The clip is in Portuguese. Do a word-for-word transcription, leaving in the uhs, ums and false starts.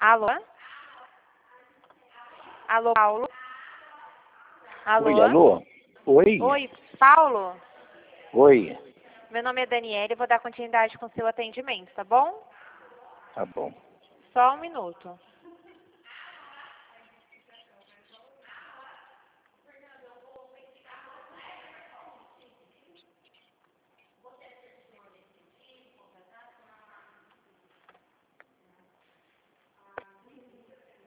Alô? Alô, Paulo? Alô? Oi, alô? Oi? Oi, Paulo? Oi. Meu nome é Daniela e vou dar continuidade com o seu atendimento, tá bom? Tá bom. Só um minuto.